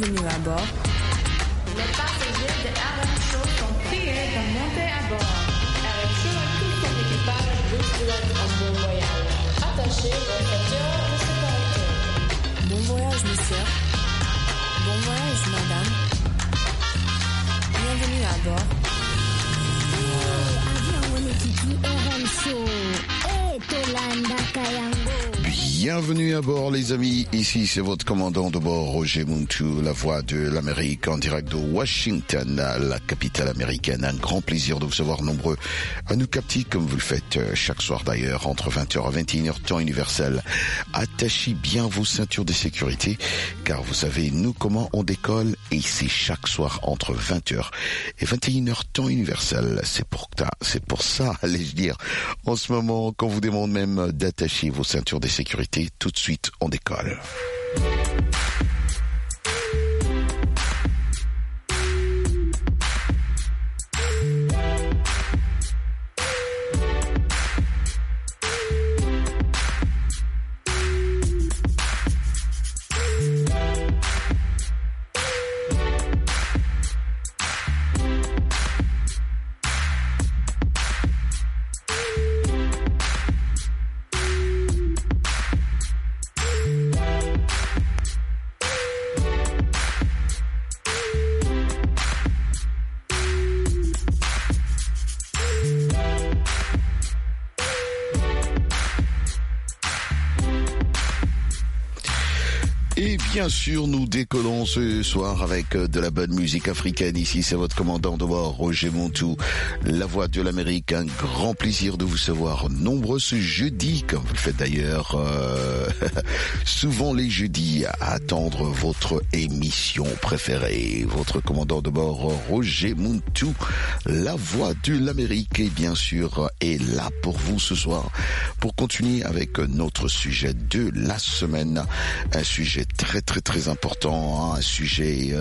Bienvenue à bord. Les passagers de RM Show sont priés de monter à bord. RM Show et tout son équipage vous souhaitent un bon voyage. Attachez vos ceintures de sécurité. Bon voyage, monsieur. Bon voyage, madame. Bienvenue à bord. Avion Wanekiki RM Show. Tolanda Kayango. Bienvenue à bord les amis, ici c'est votre commandant de bord Roger Muntu, la voix de l'Amérique en direct de Washington, la capitale américaine. Un grand plaisir de vous savoir nombreux à nous capter comme vous le faites chaque soir d'ailleurs entre 20h et 21h temps universel. Attachez bien vos ceintures de sécurité car vous savez nous comment on décolle et c'est chaque soir entre 20h et 21h temps universel. C'est pour ça, allais-je dire, en ce moment qu'on vous demande même d'attacher vos ceintures de sécurité. Tout de suite, on décolle. Et bien sûr, nous décollons ce soir avec de la bonne musique africaine. Ici, c'est votre commandant de bord, Roger Montou, la voix de l'Amérique. Un grand plaisir de vous savoir nombreux ce jeudi, comme vous le faites d'ailleurs souvent les jeudis, à attendre votre émission préférée. Votre commandant de bord, Roger Montou, la voix de l'Amérique, et bien sûr, est là pour vous ce soir, pour continuer avec notre sujet de la semaine. Un sujet très important, hein, un sujet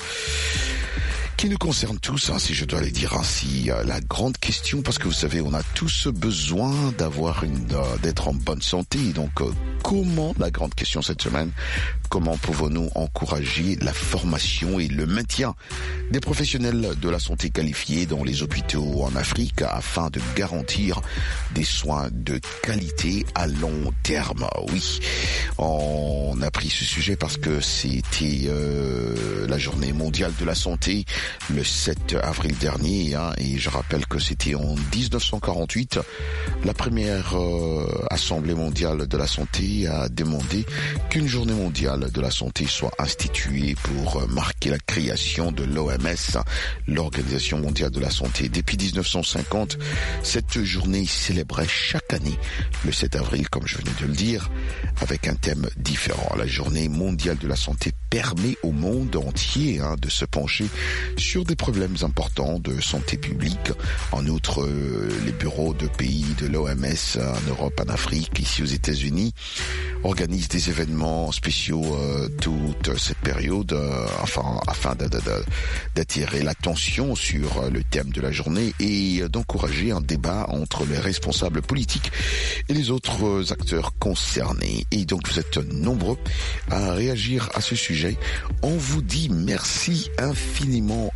qui nous concerne tous, hein, si je dois le dire ainsi, la grande question, parce que vous savez, on a tous besoin d'être en bonne santé. Donc, comment, la grande question cette semaine, comment pouvons-nous encourager la formation et le maintien des professionnels de la santé qualifiés dans les hôpitaux en Afrique afin de garantir des soins de qualité à long terme? Oui, on a pris ce sujet parce que c'était la journée mondiale de la santé le 7 avril dernier, hein, et je rappelle que c'était en 1948, la première Assemblée mondiale de la santé a demandé qu'une journée mondiale de la santé soit instituée pour marquer la création de l'OMS, l'Organisation mondiale de la santé. Depuis 1950, cette journée célébrait chaque année le 7 avril, comme je venais de le dire, avec un thème différent. La journée mondiale de la santé permet au monde entier de se pencher sur des problèmes importants de santé publique. En outre, les bureaux de pays de l'OMS en Europe, en Afrique, ici aux États-Unis, organisent des événements spéciaux toute cette période, afin d'attirer l'attention sur le thème de la journée et d'encourager un débat entre les responsables politiques et les autres acteurs concernés. Et donc vous êtes nombreux à réagir à ce sujet. On vous dit merci infiniment.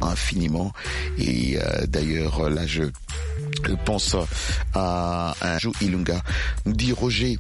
Et d'ailleurs, là, je pense à Sergio Ilunga. Nous dit Roger,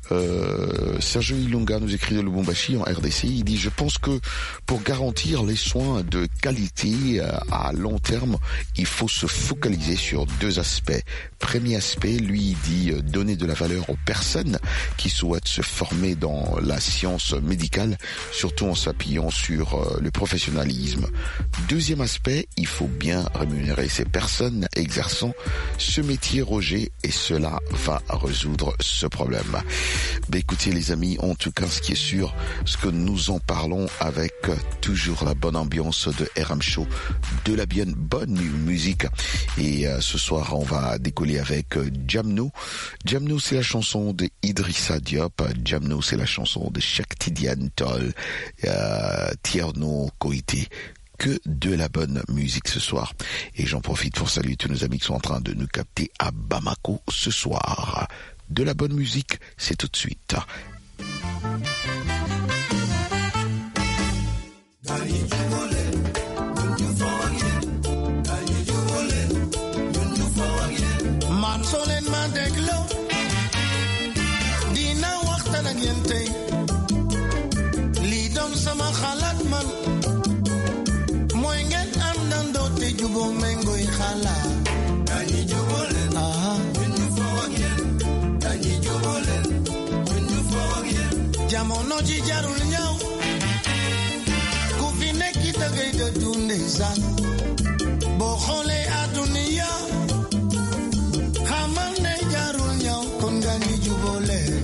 Sergio Ilunga nous écrit de Lubumbashi en RDC. Il dit: je pense que pour garantir les soins de qualité à long terme, il faut se focaliser sur deux aspects. Premier aspect, lui, dit donner de la valeur aux personnes qui souhaitent se former dans la science médicale, surtout en s'appuyant sur le professionnalisme. Deuxième aspect, il faut bien rémunérer ces personnes exerçant ce métier, Roger, et cela va résoudre ce problème. Écoutez les amis, en tout cas ce qui est sûr, ce que nous en parlons avec toujours la bonne ambiance de RM Show, de la bien bonne musique. Et ce soir on va décoller avec Jamno. Jamno, c'est la chanson de Idrissa Diop. Jamno, c'est la chanson de Cheikh Tidiane Tall, Tierno Koité. Que de la bonne musique ce soir. Et j'en profite pour saluer tous nos amis qui sont en train de nous capter à Bamako ce soir. De la bonne musique, c'est tout de suite. Man solen man deglo dina waxtaan ak yéen tey lii doon sama xalaat man mooy ngeen àndandoo te juboo mengoy xalaat dañuy juboo leen ñun ñu foo ak yéen dañuy juboo leen ñun ñu foo ak yéen jamono ji jarul ñaw ku fi nekk da ngay da dunde san boo xoolee àdduna xamal ne jarul ñaw kon dañuy juboo leen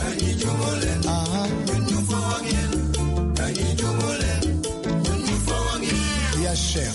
ñun ñu foo ak yéen dañuy juboo leen ñun ñu foo ak yéen ya cher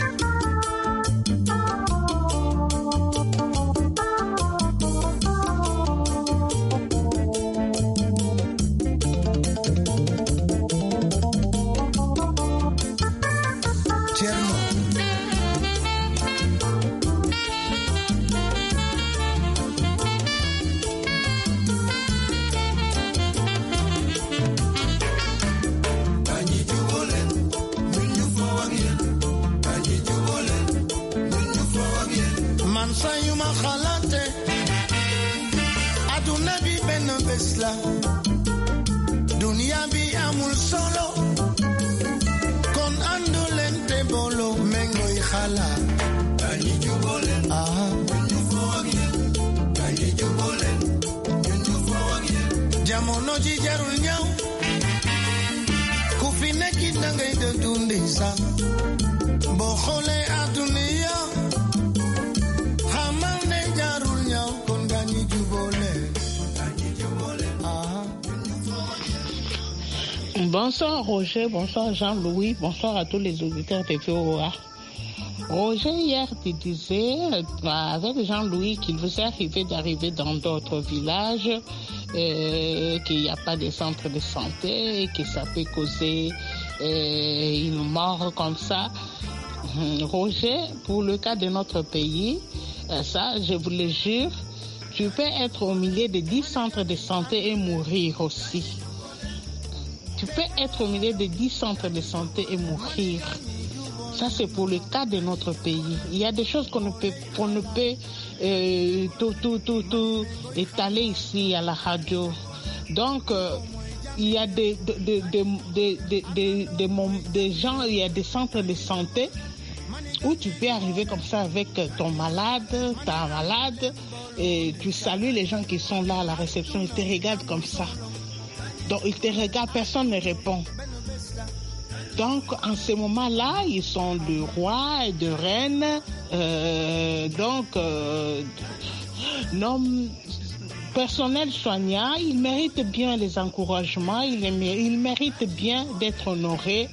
dunia bi amul solo kon andu leen te bolo mengoy xalaat dañuy juboo leen ñu foo ak yéen dañuy juboo leen ñu foo ak yéen jamono ji jarul ñaw ku fi nekk da ngay da dundi san boo xoolee àdduna xamal ne jarul ñaw kon dañuy juboo leen. Bonsoir Roger, bonsoir Jean-Louis, bonsoir à tous les auditeurs de VOA. Roger, hier, tu disais avec Jean-Louis qu'il vous est arrivé d'arriver dans d'autres villages, qu'il n'y a pas de centre de santé, et que ça peut causer une mort comme ça. Roger, pour le cas de notre pays, ça, je vous le jure, tu peux être au milieu de 10 centres de santé et mourir aussi. Tu peux être au milieu de 10 centres de santé et mourir. Ça, c'est pour le cas de notre pays. Il y a des choses qu'on ne peut tout étaler ici à la radio. Donc, il y a des gens, il y a des centres de santé où tu peux arriver comme ça avec ton malade, ta malade, et tu salues les gens qui sont là à la réception, ils te regardent comme ça. Donc, ils te regardent, personne ne répond. Donc, en ce moment-là, ils sont de rois et de reines. Personnel soignant, ils méritent bien les encouragements, ils méritent bien d'être honorés.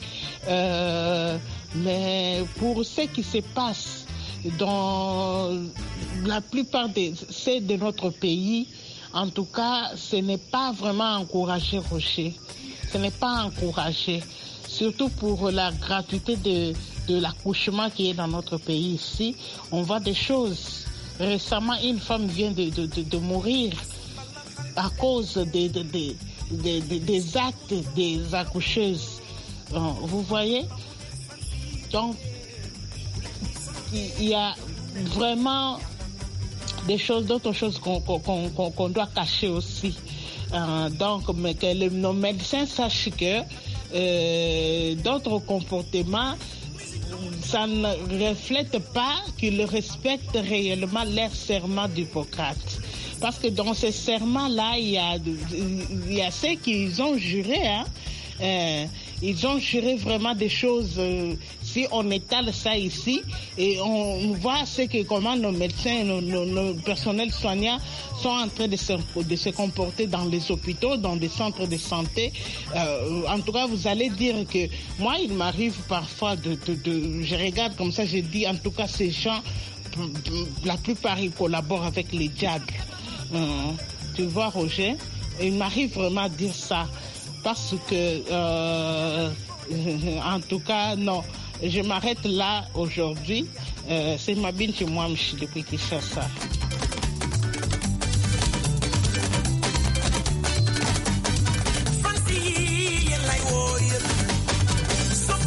Mais pour ce qui se passe dans la plupart de notre pays, en tout cas, ce n'est pas vraiment encouragé, Roger. Ce n'est pas encouragé. Surtout pour la gratuité de l'accouchement qui est dans notre pays ici. On voit des choses. Récemment, une femme vient de mourir à cause des actes des accoucheuses. Vous voyez? Donc, il y a vraiment d'autres choses qu'on doit cacher aussi. Donc, mais que nos médecins sachent que d'autres comportements, ça ne reflète pas qu'ils respectent réellement leur serment d'Hippocrate. Parce que dans ce serment-là, il y a ceux qui ont juré, ils ont juré vraiment des choses. Si on étale ça ici, et on voit comment nos médecins, nos personnels soignants sont en train de se comporter dans les hôpitaux, dans des centres de santé. En tout cas, vous allez dire que moi, il m'arrive parfois je regarde comme ça, je dis, en tout cas, ces gens, la plupart, ils collaborent avec les diables. Tu vois, Roger, il m'arrive vraiment à dire ça. Parce que, en tout cas, non. Je m'arrête là aujourd'hui. C'est Mabine chez moi, depuis Kinshasa. Some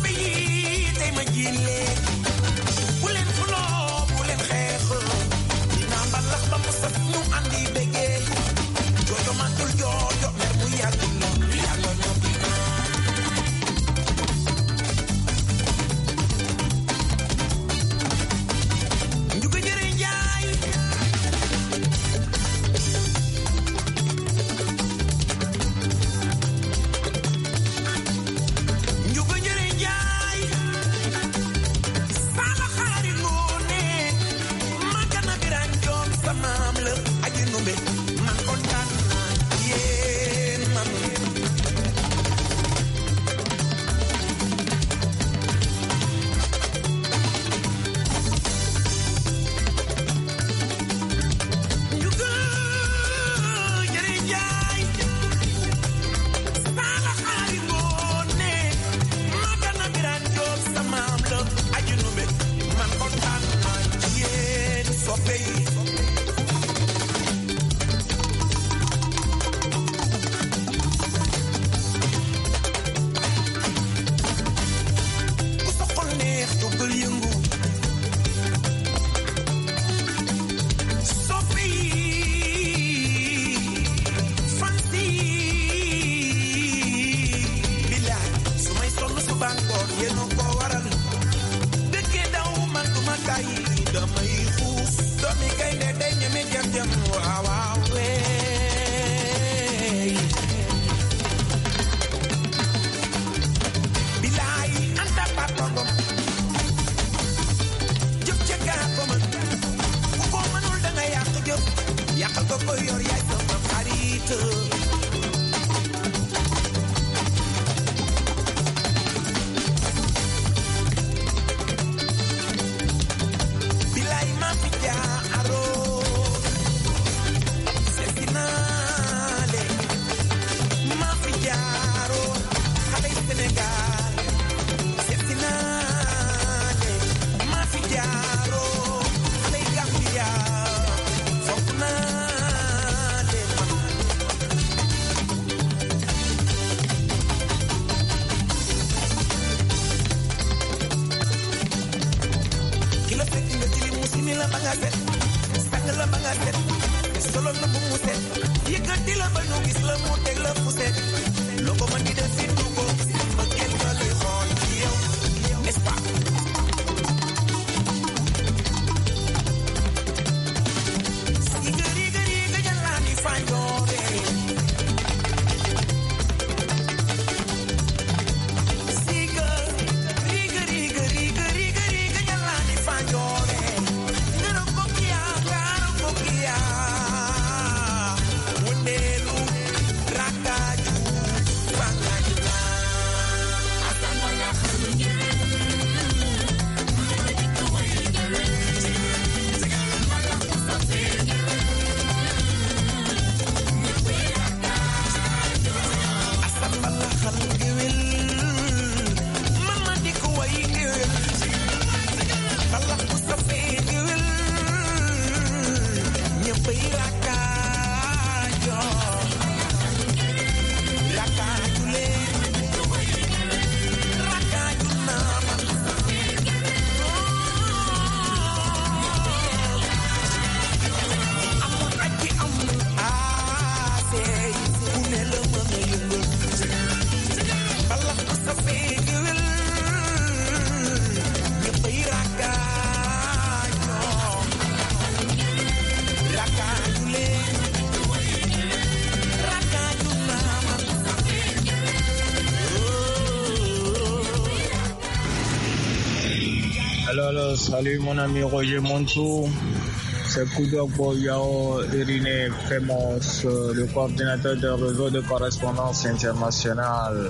Salut mon ami Roger Montou, c'est Koudok Boyao Iriné Femos, le coordinateur du réseau de correspondance internationale.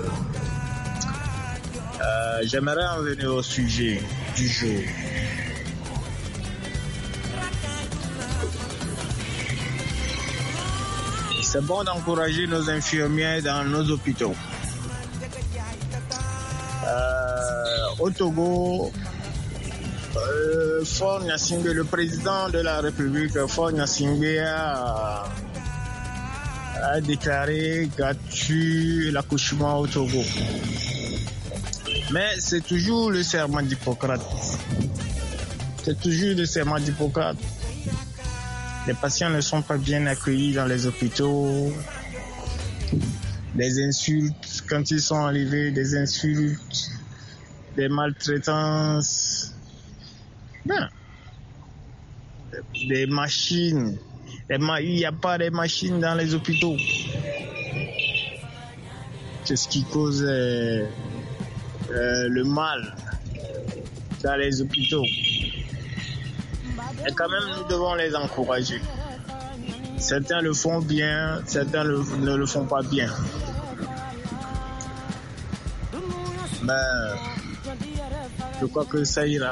J'aimerais en venir au sujet du jour. C'est bon d'encourager nos infirmiers dans nos hôpitaux. Au Togo, Faure Gnassingbé, le président de la République, Faure Gnassingbé a déclaré gratuit l'accouchement au Togo. Mais c'est toujours le serment d'Hippocrate. C'est toujours le serment d'Hippocrate. Les patients ne sont pas bien accueillis dans les hôpitaux. Des insultes quand ils sont enlevés, des insultes, des maltraitances. Ben, des machines. Il n'y a pas de machines dans les hôpitaux. C'est ce qui cause le mal dans les hôpitaux. Et quand même, nous devons les encourager. Certains le font bien, certains ne le font pas bien. Mais je crois que ça ira.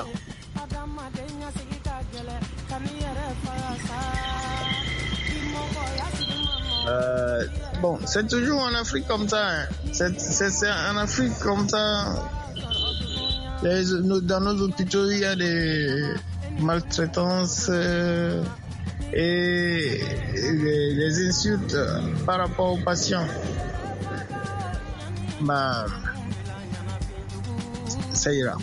Bon, c'est toujours en Afrique comme ça. Hein. C'est en Afrique comme ça. Dans nos hôpitaux, il y a maltraitance et les insultes par rapport aux patients, ça ira.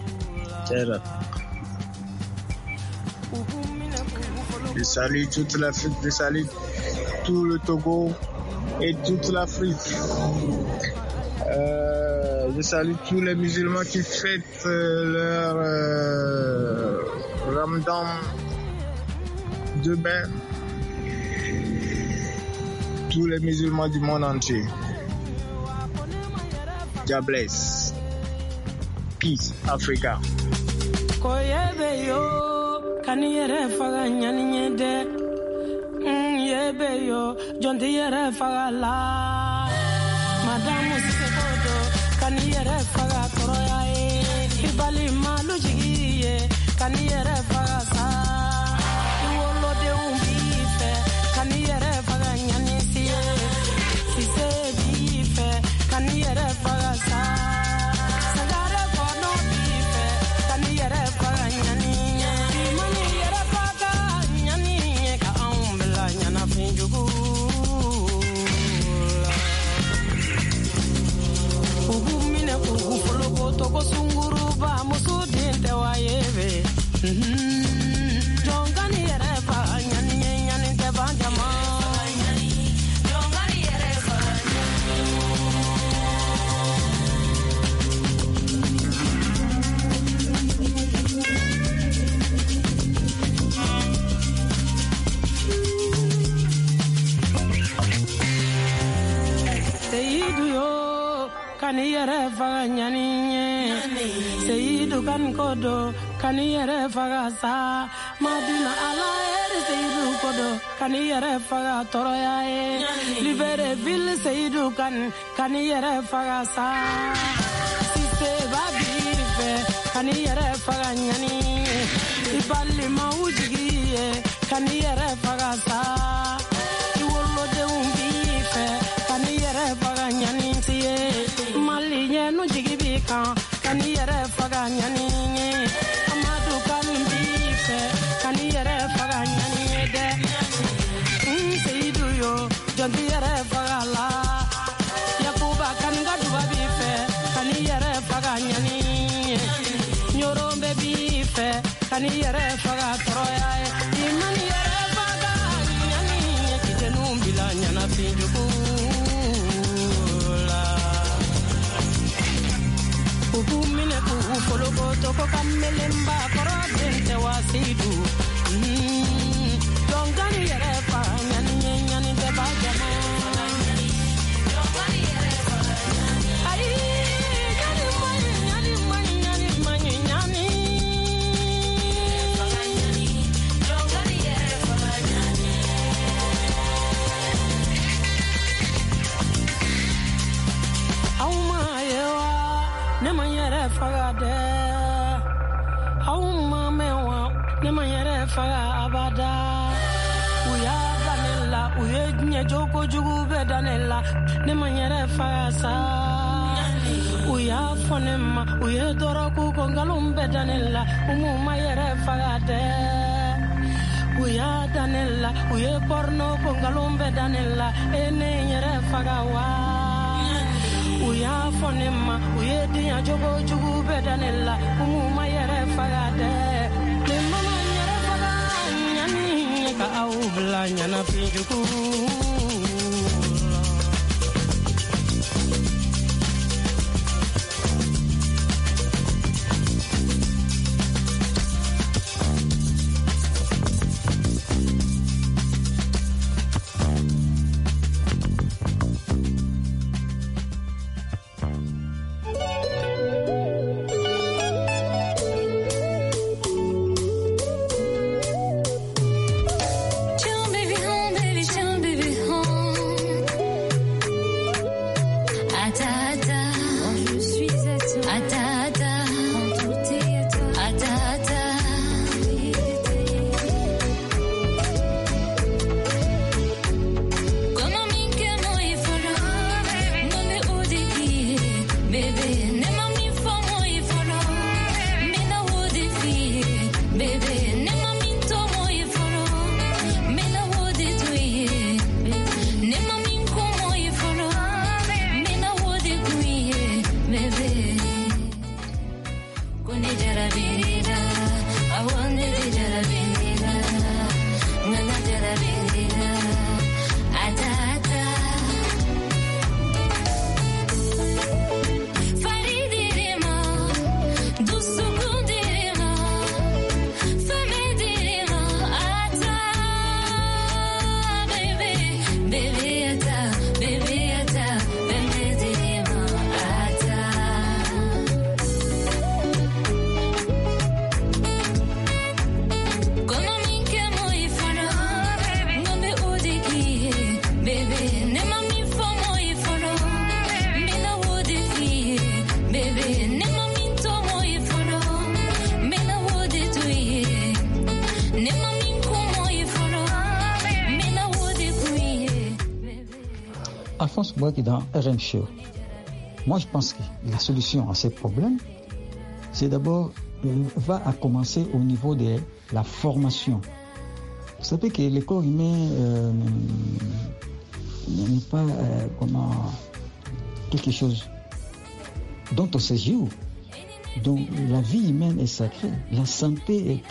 Je salue toute l'Afrique, je salue tout le Togo et toute l'Afrique. Je salue tous les musulmans qui fêtent leur Ramadan de bain. Tous les musulmans du monde entier. God bless. Peace, Africa. Kaniyere faga nyani nyede yebe yo jonti yere faga la madamu sekodo kaniyere faga toroya e ibali malu jigiye kaniyere faga sa iwolo de umbife kaniyere faga nyani siye sise bife kaniyere faga sa sagare kono bife kaniyere faga nyani Toko sunguru ba musu dinte wa yebe jongani yere fa nyani te banjama jongani yere fa Seidu yo kani yere fa nyani Seidu kan kodo kani yere faga sa Madina ala ere Seidu kodo kani yere faga toroya e Libere ville Seidu kan kani yere faga sa Sise babife kani yere faga nyani Ibali maujigiye kani yere faga sa Iwolo de umbife kani yere faga nyani siye Mali nyenu jigibika kani yere faga nyani amadu kan bife kani yere faga nyani de Seidu yo jonti yere faga la Yakuba kan gaduba bife kani yere faga nyani Nyorombe bife kani yere faga toroya imani yere faga nyani kitenumbila nyana pinjuku Mine kufolo toko kamelemba koro dente wasidu Jongani yere fa nyani te bajama Jongani yere fa Ai nyani mani Jongani yere fa nyani Auma yewa Nema yere faga de Auma mewa Nema yere faga abada Uya danela Uye nye joko jugu be danela Nema yere faga sa Uya fonema Uye doroku kongalum be danela Umuma yere faga de Uya danela Uye porno kongalum be danela Ene yere faga wa Uya fonema, uye diya jogo jugu bedanela, umuma yere fagade. Ne mama yere faga, nyani ka au bla nyana pinjuku. Chill baby home, Alphonse Bouaké dans RM Show. Moi, je pense que la solution à ces problèmes, c'est d'abord va à commencer au niveau de la formation. Vous savez que le corps humain n'est pas quelque chose dont on se joue. Donc la vie humaine est sacrée. La santé est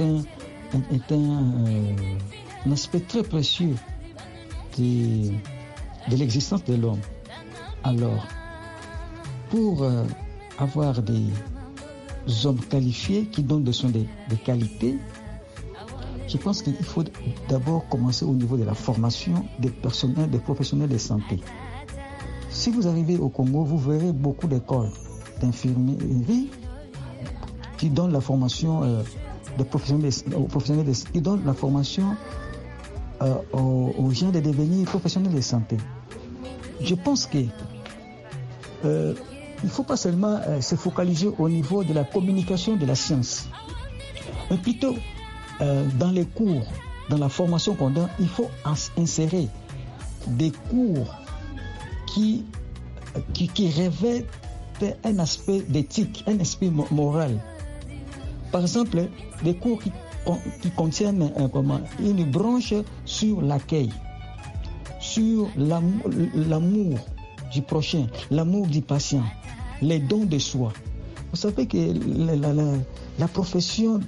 un aspect très précieux de l'existence de l'homme. Alors, pour avoir des hommes qualifiés qui donnent des qualités, je pense qu'il faut d'abord commencer au niveau de la formation des professionnels de santé. Si vous arrivez au Congo, vous verrez beaucoup d'écoles d'infirmerie qui donnent la formation des professionnels qui donnent la formation aux gens de devenir professionnels de santé. Je pense que il ne faut pas seulement se focaliser au niveau de la communication de la science, mais plutôt dans les cours, dans la formation qu'on donne, il faut insérer des cours qui revêtent un aspect d'éthique, un aspect moral. Par exemple, des cours qui contiennent une branche sur l'accueil, sur l'amour du prochain, l'amour du patient, les dons de soi. Vous savez que la profession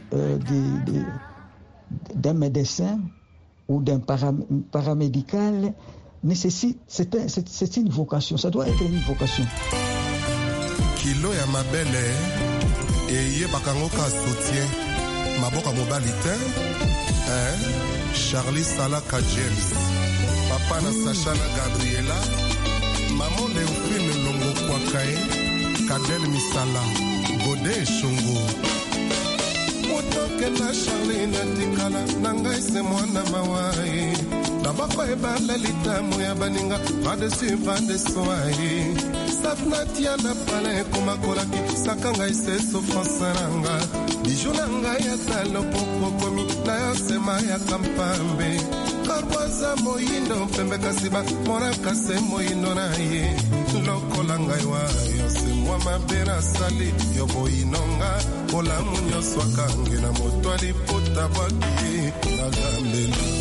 d'un médecin ou d'un paramédical nécessite, c'est une vocation, ça doit être une vocation. Kilo ya mabele eye bakangoka soutien maboka mobali te Charlie Salaka James papa na Sacha na Gabriela maman Léophine Longo Kwakae Kadel Misala Gode Shungu Motoke na Charlie na tikala nanga ise mwana mawai Nabako ebala litamu ya baninga Vadesi vadeswai Sapnatia na pale kumakolaki Sakanga ise sofransaranga Bijunanga ya talo poko komi Na yosema ya kampambe Karwaza moyindo pembe kasiba Mona kase moyindo na ye Lokolanga iwayo Semwa mabena sali Yobo inonga Ola munyo swakange Na motwali pota waki Nagambeli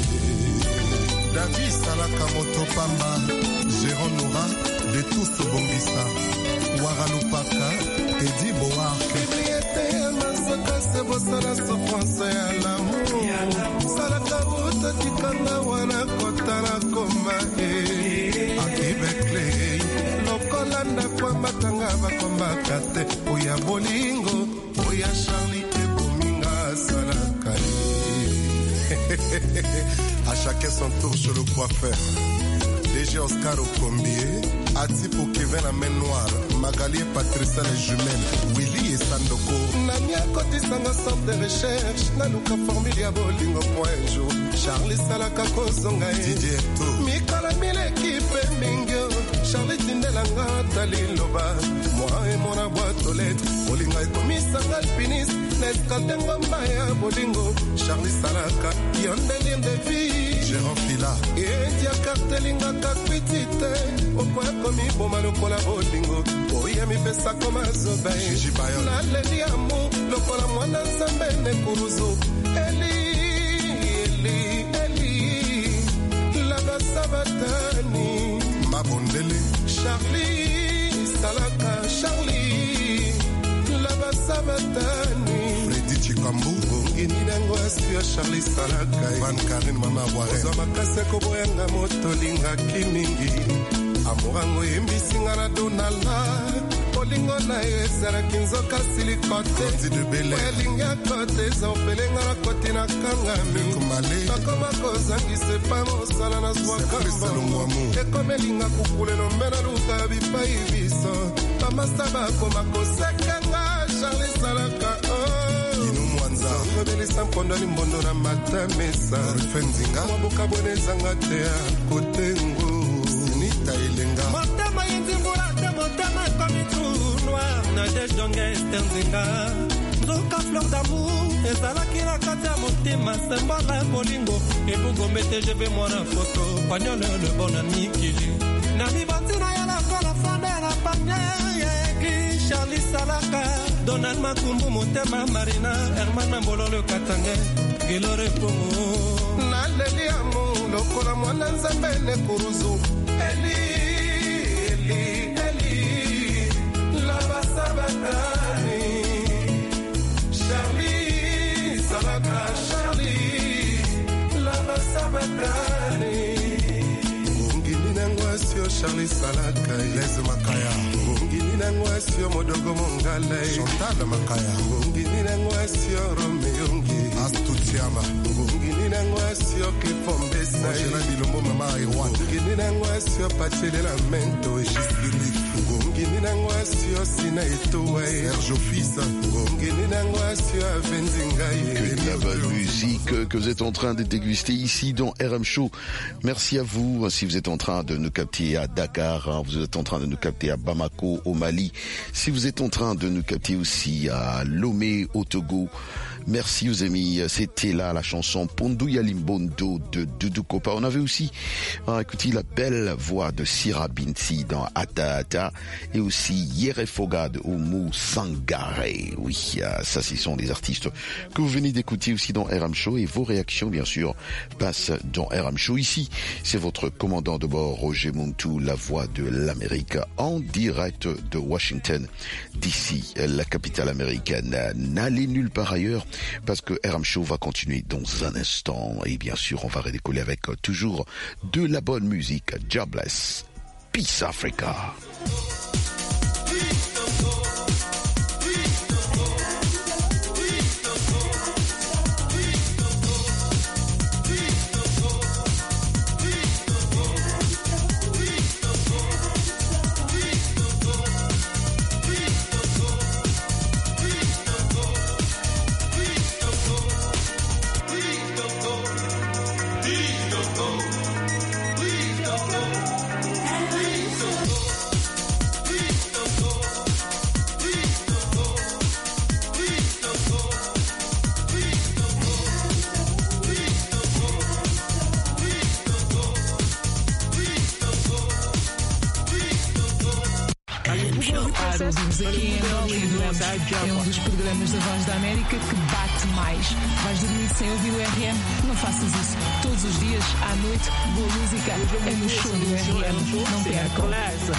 David Salaka Motopamba Jérôme Noura de tous Bombissa Waralupaka Eddie Boarke Kibliete Masaka Sebosala Sofransa ya l'amour Salaka Uta Tikanga Wana Kotala Koma Akibekle Lokolanda Kwa Matanga Bakomba Kate Oya Bolingo Oya Charlie Ebominga Salaka À chacun son tour sur le coiffeur. DG Oscar Okombier, Atipo Kevin la main noire, Magali et Patricia les jumelles, Willy et Sandoko. Namia Koti Sanga centre de recherche, Naluka Formilia Bolingo point jour, Charlie Salaka Kozonga Didier Tour, Mikala Mille équipe Mingyo, Charlie Tindelanga Taliloba, moi et mon boîte aux lettres, Bolinga et Komisa Alpiniste, Neskaldengo Maya Bolingo, Charlie Salaka, Yondelien de vie, Jérôme Fila, et Dia Cartelinga Kakwitite, Okwa Komi Bomano Kola Bolingo, Oyami Pesa Koma Zobay, Gigi Bayon, Naleli Amu, Lokola Mwana Zambene Kuruzo, Eli, Laba Sabatani, Mabondele, Charlie Salaka, Charlie, Laba Sabatani, Freddy Chikambu, Nango Aspio Charlie Salaka, Van Karin Mama Ware, Zomakase Koboyanga Motolinga Kimingi, Amorango Yembisinga na Donala, Polingo na Yesara Kinzoka Silikote, Welinga Kote, Zopelenga na Kotina Kangami, Takoma Kozangi Sepamo Salana Swakamba, Ekomelinga Kukule no Mena Luka Bipai Viso, Tamasaba Komako Sekanga, Charlie Salaka, Rebelisa mpondo ni mbondo na matamesa Fenzinga Mwaboka bwene zanga tea Kotengo Sinita ilenga Motama yinzingura te motama komitunwa Na dejonge estenzinga Nzoka fleur d'amour Ezala kira kata motima Sembola bolingo Ebugombe TGV mwana foto Panyole le bona nikili Nami Bantina Yala Kola Fandera Panye Charlie Salaka Donald Makumbu Motema Marina Herman Bololo Katange Gilore Pongo Naleli Amu Lokola Mwana Nzambe Ne Kuruzu Eli Lava Sabatani Charlie Salaka Charlie Lava Sabatani Charlie Salaka, Leze Makaya, Ngini Nangwasio Modogo Mongale, Chantal Makaya, Ngini Nangwasio Romeungi, Astutiama, Ngini Nangwasio Clifombesa, Angela Bilombo Mama Iwan, Ngini Nangwasio Pachele Lamento, Gisili, Ngini Nangwasio Sina Etoa, Sergio Fissa, Ngini Nangwasio Avenzingaye. Que la bonne musique que vous êtes en train de déguster ici dans RM Show. Merci à vous. Si vous êtes en train de nous capter à Dakar, vous êtes en train de nous capter à Bamako au Mali, si vous êtes en train de nous capter aussi à Lomé au Togo, merci aux amis. C'était là la chanson Pondouya Limbondo de Doudou Kopa. On avait aussi écouté la belle voix de Sira Binti dans Ata Ata et aussi Yere Fogad Oumou Sangare. Oui, ça ce sont les artistes que vous venez d'écouter aussi dans RM Show et vos réactions bien sûr passent dans RM Show. Ici, c'est votre commandant de bord Roger Muntu, la voix de l'Amérique en direct de Washington d'ici la capitale américaine. N'allez nulle part ailleurs parce que RM Show va continuer dans un instant et bien sûr on va redécoller avec toujours de la bonne musique. Jobless, Peace Africa. Ouvimos aqui em Bollywood. É um dos programas da Voz da América que bate mais. Vais dormir sem ouvir o RM? Não faças isso. Todos os dias, à noite, boa música é no show do RM. Não percam.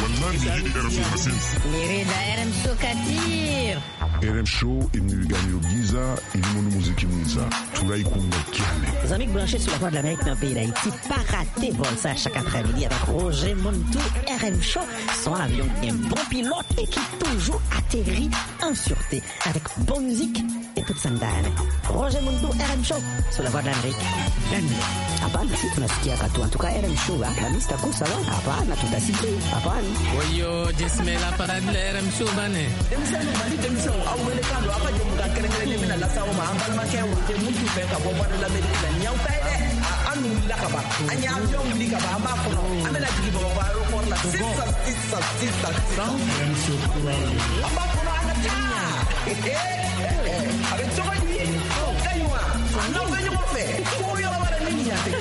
RM Show Katir. RM Show imnigani Giza ilimono muziki mwiza tunaikunda kiane. Les amis branchés sur la Voix de l'Amérique dans le pays d'Haïti, pas rater vol ça chaque après-midi avec Roger Muntu. RM Show, son avion qui est un bon pilote et qui toujours atterrit en sûreté avec bonne musique et toute sa dame. Roger Muntu, RM Show sur la Voix de l'Amérique. Hapana, si tunasikia katu. En tout cas, RM Show, la mista kusa wa. Hapana, tutasikia. Hapana. Oyo, jesmela para de RM Show bane. Demisão, ao mercado, apa je muka kere-kere mina la sawo ma ambal ma kewo je mutu fe ka bo bana la medina nyaw tay de anu la ka ba anya avion li ka ba amba ko amela tigi bo ba ro por la sisa RM Show amba ko ana tanya avec so ni kaywa ando ba ni mo fe ko yo ba ni ni ate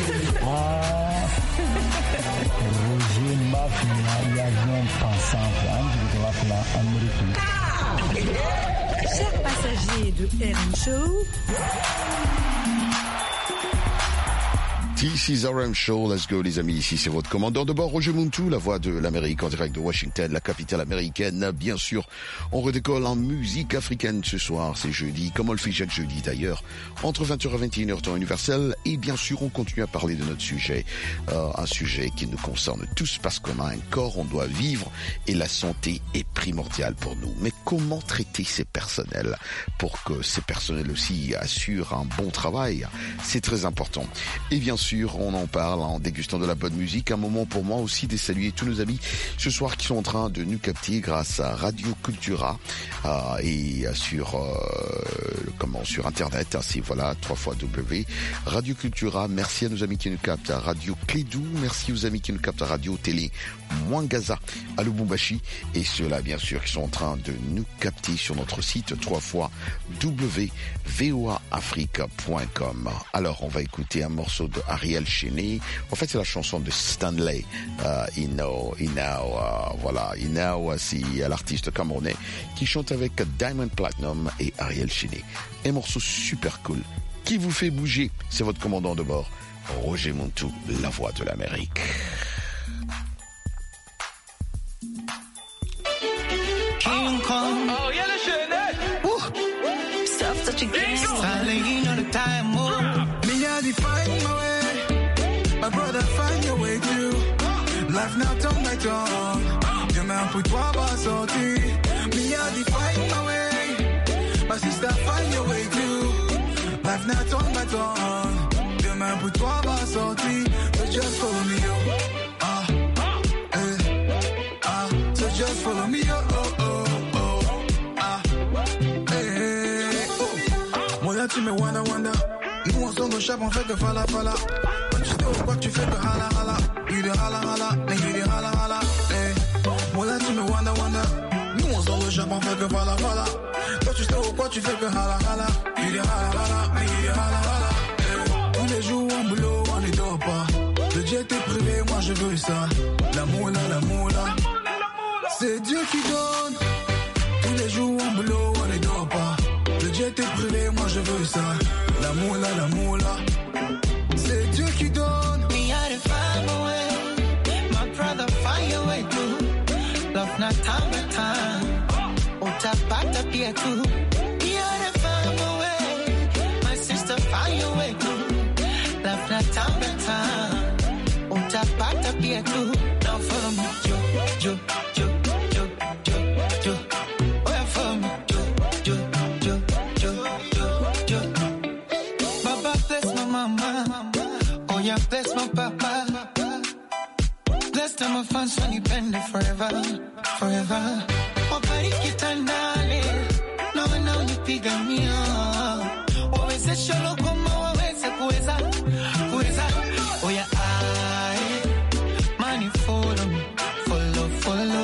Roger Mafia y avion pensant de la Amérique. Chers passagers de RM Show, This is RM Show, let's go les amis, ici c'est votre commandant de bord Roger Muntu, la voix de l'Amérique en direct de Washington, la capitale américaine. Bien sûr, on redécolle en musique africaine ce soir, c'est jeudi, comme on le fait chaque jeudi d'ailleurs, entre 20h et 21h temps universel. Et bien sûr, on continue à parler de notre sujet, un sujet qui nous concerne tous parce qu'on a un corps, on doit vivre et la santé est primordiale pour nous. Mais comment traiter ces personnels pour que ces personnels aussi assurent un bon travail? C'est très important. Et bien sûr, on en parle en dégustant de la bonne musique. Un moment pour moi aussi de saluer tous nos amis ce soir qui sont en train de nous capter grâce à Radio Cultura et sur internet. C'est voilà 3xW Radio Cultura. Merci à nos amis qui nous captent à Radio Clédou. Merci aux amis qui nous captent à Radio Télé Mwangaza à Lubumbashi et ceux-là bien sûr qui sont en train de nous capter sur notre site 3xWVOAafrique.com. Alors on va écouter un morceau de Ariel Cheney. En fait, c'est la chanson de Stanley Inao, c'est l'artiste camerounais qui chante avec Diamond Platinum et Ariel Cheney. Un morceau super cool qui vous fait bouger. C'est votre commandant de bord, Roger Montou, la voix de l'Amérique. King Kong. Oh, yeah, the shit, Stuff that you can't laying on the time, me I define my way. My brother, find your way too. Life now turn by turn. Demain pour toi va sortir. Me I define my way. My sister, find your way too. Life now turn by turn. Demain pour toi va sortir. So just follow me, so just follow me, Moi tu me wanda. Nous on sort de chape, on fait que fala. Quand tu sais au quoi tu fais que hala. You de hala, mais you de hala. Moi là tu me wanda. Nous on sort de chape, on fait que fala. Quand tu sais au quoi tu fais que hala. You de hala, mais you de hala. Tous les jours en boulot, on ne dort pas. Le jet est privé, moi je veux ça. La moula. C'est Dieu qui donne. Tous les jours en boulot, on ne dort pas. Le jet est privé, moi je veux ça. La moula. C'est Dieu qui donne. Me I to find my way. My brother find your way too. Love not time by time. Utapata pia tu. Me I to find my way. My sister find your way too. Love not time by time. Utapata pia tu. Now follow me, Joe. Oh, follow me, Joe. Baba bless my mama. Oh yeah, bless my papa. Bless them my fans when you bend it forever. Oh, bariki tandale. No nipigania. Waweze sholo kama waweze kuweza. Oh yeah, money follow me. Follow.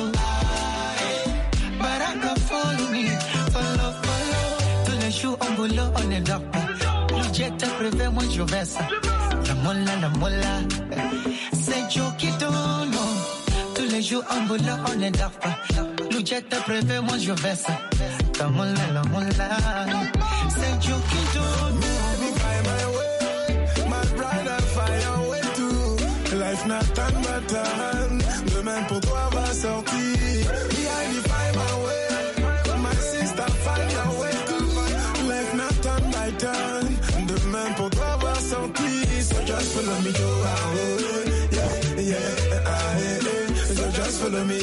Baraka follow me. Follow. Tous les jours en boulot, on est dort pas. L'objet privé, moi je vais ça. La molla. C'est Joe qui donne. Tous les jours en boulot, on est dort pas. L'objet privé, moi je vais ça. La molla. C'est Joe qui donne. My brother, find your way too. Life not turn by turn. Demain pour toi va sortir. Me I define my way. My sister, find your way too. Life not turn by turn. Demain pour toi va sortir. So just follow me, So just follow me,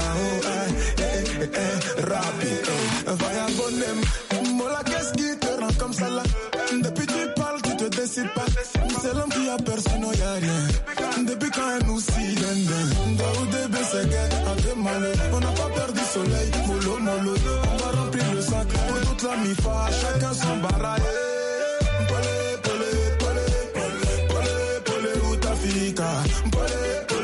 rapide. Vaya bonhomme. Mola, qu'est-ce qui te rend comme ça là? Depuis tu parles, tu te décides pas. C'est l'homme qui a personne, non y'a rien. Depuis quand elle nous signe, Daoudé, c'est gay, à deux malheurs. On n'a pas perdu soleil, mollo. On va remplir le sac pour toute la mi-fa, chacun son baraille. Pole, où ta fika? Pole,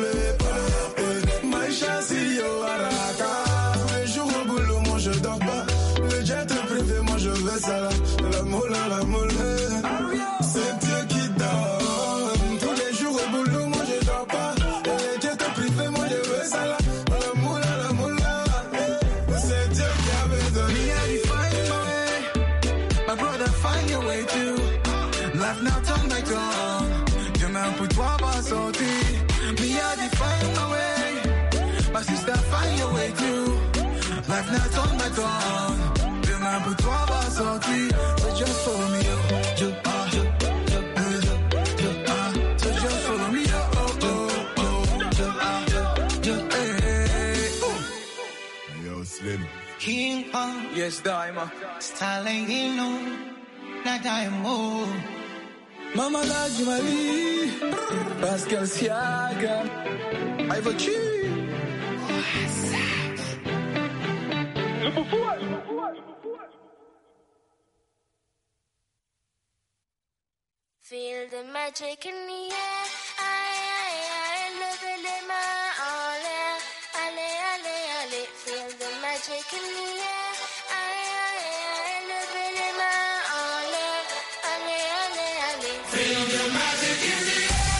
Maïcha, si yo, araka. Tous les jours au boulot, moi je dors pas. Le jet est privé, moi je vais ça. La moula. C'est Dieu qui donne. Tous les jours au boulot, moi je dors pas. Le jet est privé, moi je vais ça. La moula. C'est Dieu qui avait donné. Me I define my way. My brother find your way too. Life now turn by turn. Demain pour toi va sortir. Me I define my way. My sister find your way too. Life now turn by turn. Demain pour toi va sortir. So just follow me, So just follow me, Yo, Slim. King Kong. Yes, Daima. Stalin, na Daimo. Mama la Jumali. Pascal Siaga. Ivochi. Feel the magic in the air. Aïe, levez les mains en l'air. Allez. Feel the magic in the air. Aïe, levez les mains en l'air. Allez. Feel the magic in the air.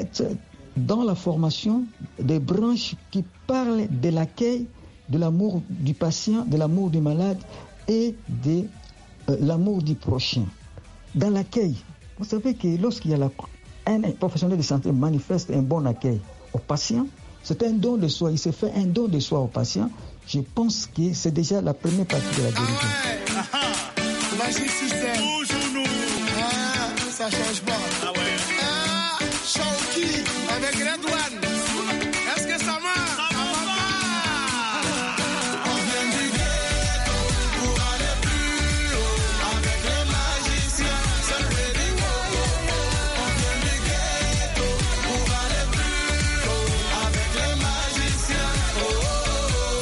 mettre dans la formation des branches qui parlent de l'accueil, de l'amour du patient, de l'amour du malade et de l'amour du prochain. Dans l'accueil, vous savez que lorsqu'il y a un professionnel de santé manifeste un bon accueil au patient, c'est un don de soi, il se fait un don de soi au patient. Je pense que c'est déjà la première partie de la guérison. Magic système. Toujours nous. Ça change pas. Ah ouais. Shawky avec Red One. Est-ce que ça marche? Ça va pas. On vient du ghetto pour aller plus haut. Avec les magiciens, c'est le Ready Coco. On vient du ghetto pour aller plus haut. Avec les magiciens. Oh, oh, oh.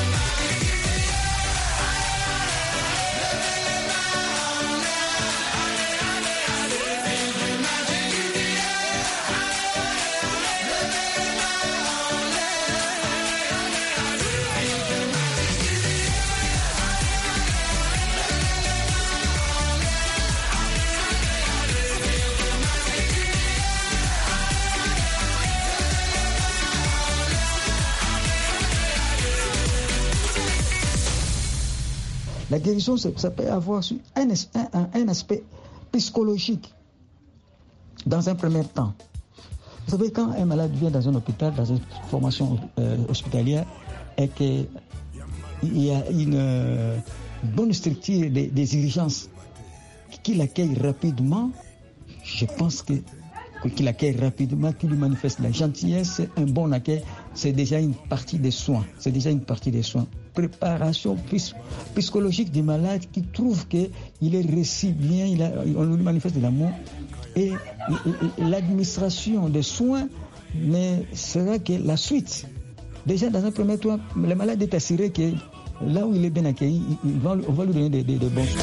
La guérison, ça peut avoir un aspect psychologique dans un premier temps. Vous savez, quand un malade vient dans un hôpital, dans une formation hospitalière, et qu'il y a une bonne structure des urgences qui l'accueille rapidement, je pense qu'il accueille rapidement, qu'il lui manifeste la gentillesse, un bon accueil, c'est déjà une partie des soins. C'est déjà une partie des soins. Préparation psychologique du malade qui trouve qu'il est reçu bien, on lui manifeste de l'amour. Et l'administration des soins ne sera que la suite. Déjà, dans un premier temps, le malade est assuré que là où il est bien accueilli, on va lui donner des bons soins.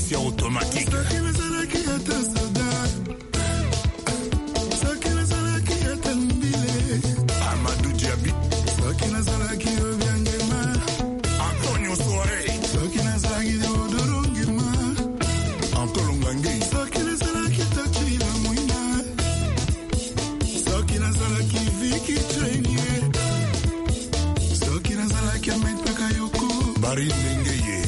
munition automatique. Amadou Diaby. Antonio Soare. Antolo Ngangi. Barry Ndengeye.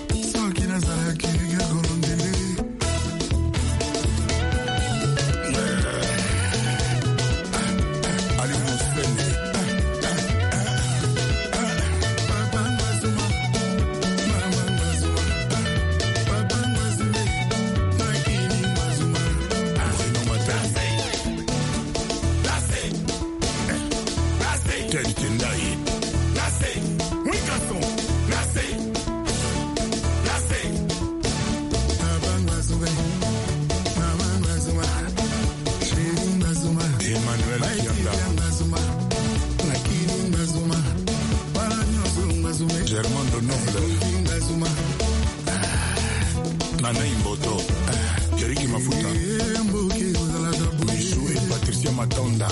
Ali Moussene. Ted Tendai. Oui, garçon. Emmanuel Kianda. Germain de Noble. Nana Imboto. Yeriki Mafuta. Michou et Patricia Matonda.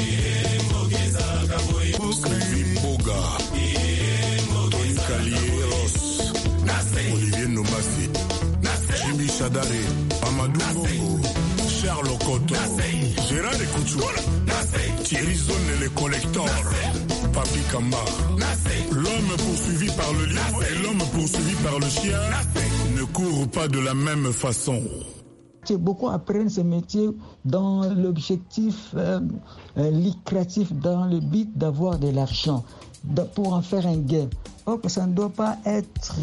Sylvie Boga. Tony Kalieros. Olivier Nomasi. Jimmy Chadare. Amadou Bongo. Charles Okoto. Gérard Ekouchou. Thierry Zone et les collecteurs. Papi Kamba. L'homme poursuivi par le lion et l'homme poursuivi par le chien ne courent pas de la même façon. Beaucoup apprennent ce métier dans l'objectif lucratif, dans le but d'avoir de l'argent, pour en faire un gain. Or, ça ne doit pas être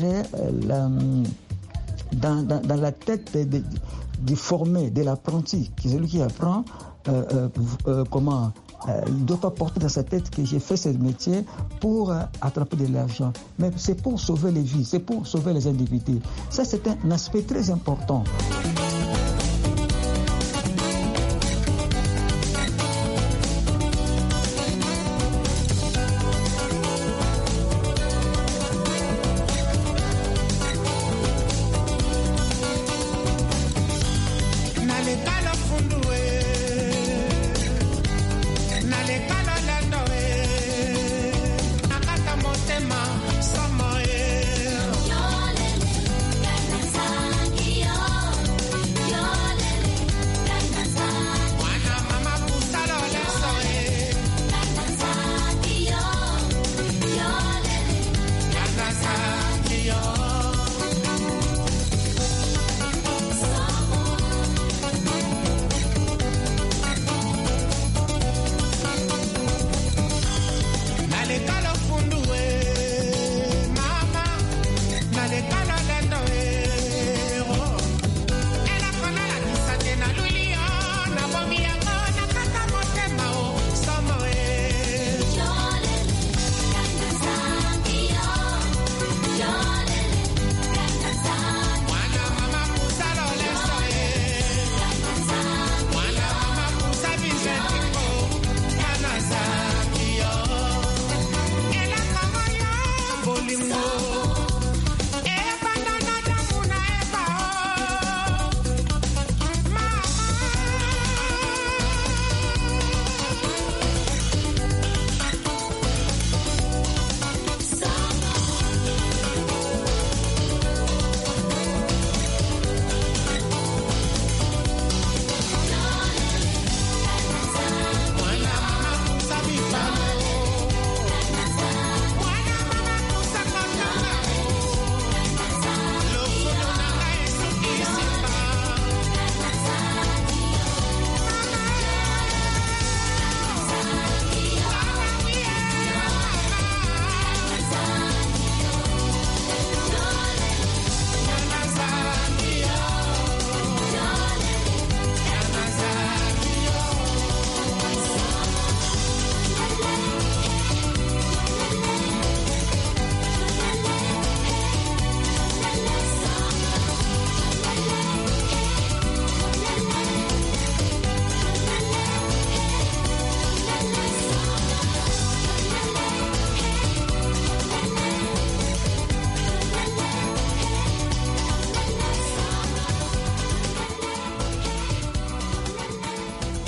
dans la tête du formé, de l'apprenti, qui est celui qui apprend comment. Il ne doit pas porter dans sa tête que j'ai fait ce métier pour attraper de l'argent. Mais c'est pour sauver les vies, c'est pour sauver les individus. Ça, c'est un aspect très important.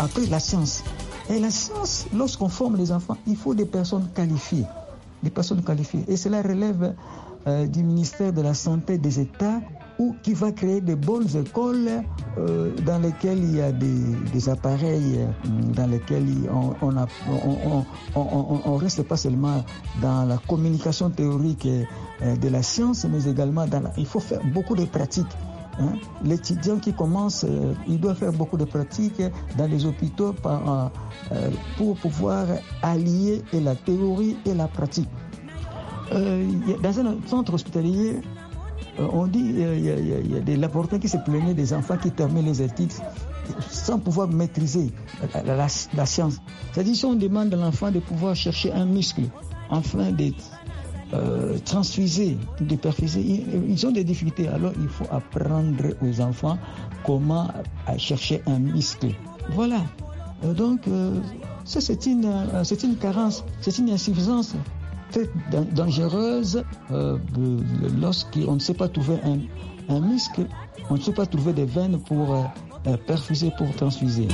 après la science. Et la science, lorsqu'on forme les enfants, il faut des personnes qualifiées. Et cela relève du ministère de la Santé des États, qui va créer de bonnes écoles dans lesquelles il y a des appareils, dans lesquels on ne reste pas seulement dans la communication théorique de la science, mais également il faut faire beaucoup de pratiques. L'étudiant qui commence, il doit faire beaucoup de pratiques dans les hôpitaux pour pouvoir allier la théorie et la pratique. Dans un centre hospitalier, on dit il y a des laboratoires qui se plaignaient des enfants qui terminent les études sans pouvoir maîtriser la science. C'est-à-dire si on demande à l'enfant de pouvoir chercher un muscle afin de transfuser, de perfuser, ils ont des difficultés. Alors il faut apprendre aux enfants comment chercher un muscle. Voilà. Donc ça c'est une carence, c'est une insuffisance très dangereuse lorsqu'on ne sait pas trouver un muscle, on ne sait pas trouver des veines pour perfuser, pour transfuser.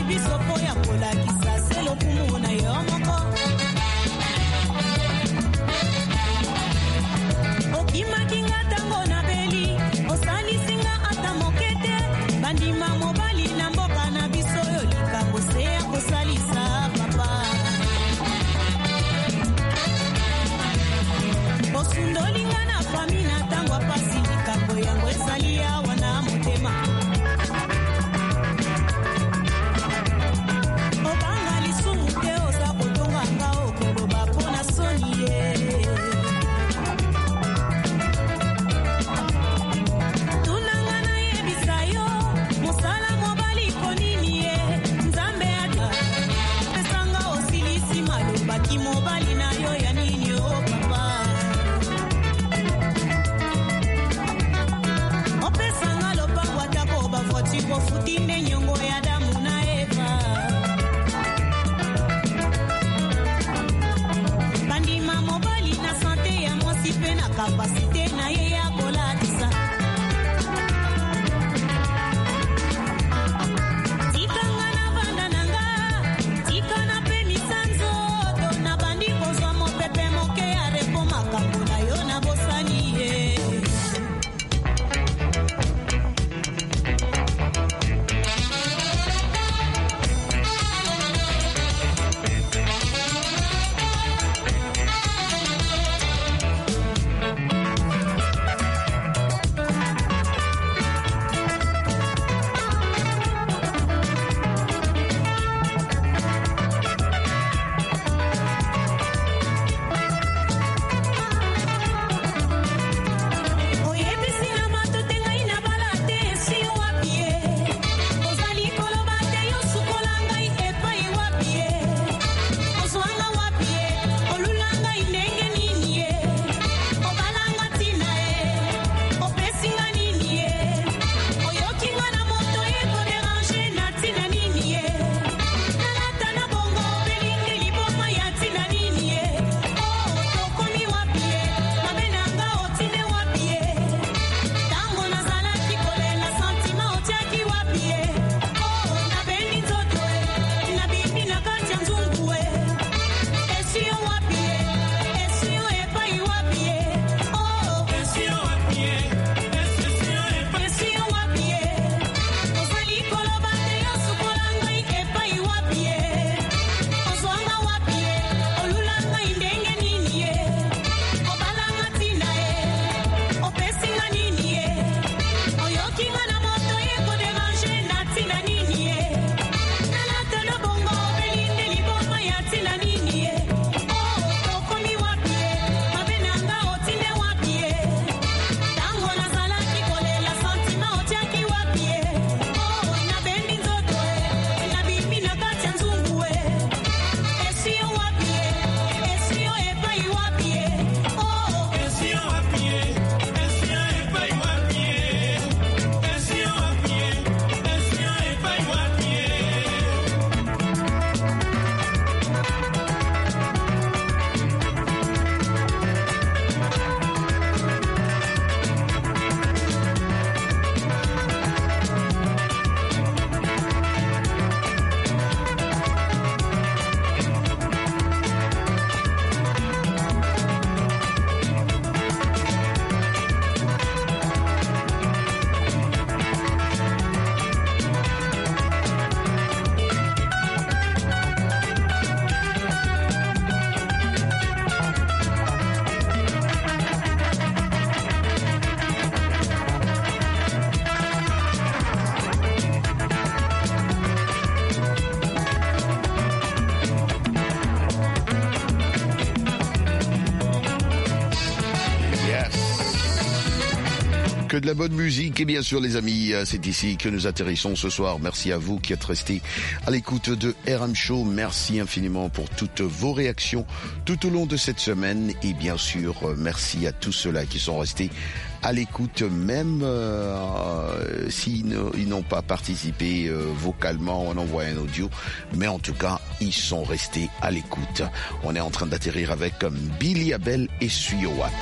Que de la bonne musique et bien sûr les amis, c'est ici que nous atterrissons ce soir. Merci à vous qui êtes restés à l'écoute de RM Show. Merci infiniment pour toutes vos réactions tout au long de cette semaine et bien sûr merci à tous ceux-là qui sont restés à l'écoute même s'ils n'ont pas participé vocalement en envoyant un audio, mais en tout cas ils sont restés à l'écoute. On est en train d'atterrir avec Billy Abel et Suyo Wapi.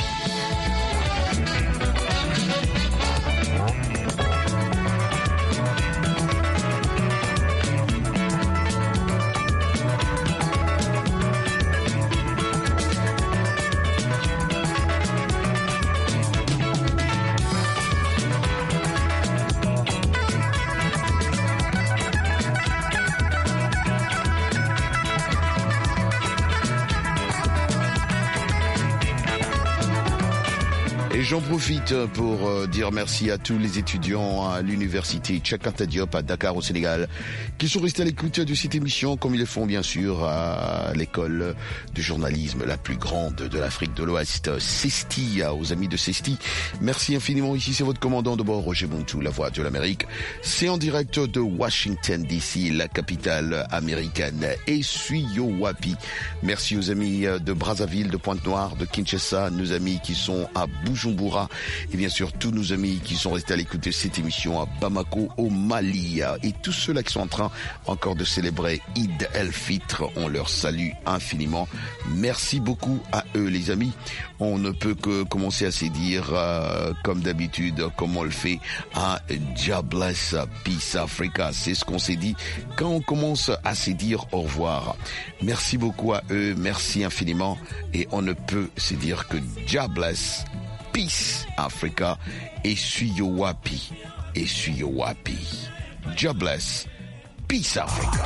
J'en profite pour dire merci à tous les étudiants à l'université Cheikh Anta Diop à Dakar au Sénégal qui sont restés à l'écoute de cette émission comme ils le font bien sûr à l'école de journalisme la plus grande de l'Afrique de l'Ouest, CESTI, aux amis de CESTI. Merci infiniment. Ici c'est votre commandant de bord Roger Montou, la voix de l'Amérique. C'est en direct de Washington DC, la capitale américaine. Et Suyo Wapi. Merci aux amis de Brazzaville, de Pointe-Noire, de Kinshasa, nos amis qui sont à Bujumbura et bien sûr tous nos amis qui sont restés à l'écoute de cette émission à Bamako au Mali et tous ceux-là qui sont en train encore de célébrer Eid el-Fitr, on leur salue infiniment. Merci beaucoup à eux les amis. On ne peut que commencer à se dire comme d'habitude, comme on le fait à God bless, peace Africa. C'est ce qu'on s'est dit quand on commence à se dire au revoir. Merci beaucoup à eux, merci infiniment et on ne peut se dire que God bless, peace Africa et Suyo Wapi. Et Suyo Wapi. God bless, peace Africa.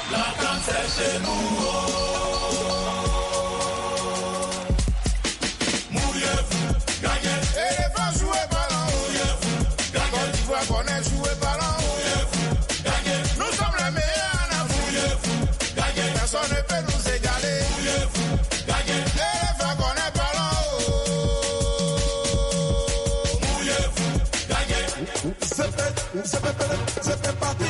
Nous sommes les meilleurs en Afrique. Personne ne peut nous égaler. Et les frères qu'on est ballon. C'est parti,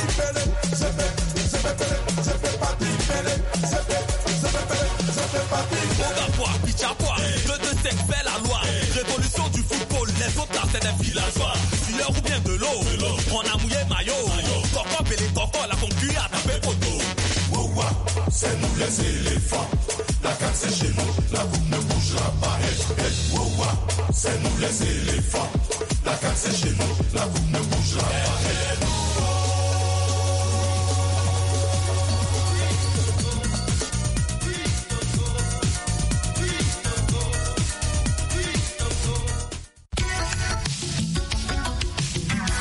le de sec fait la loi. Révolution du football, les autres là c'est des villageois. Sueur ou bien de l'eau, on a mouillé maillot. Coco, pelé, coco, la concu a tapé poteau. Ouah, c'est nous les éléphants. La canne c'est chez nous, la coupe ne bougera pas. Ouah, c'est nous les éléphants. La canne c'est chez nous, la coupe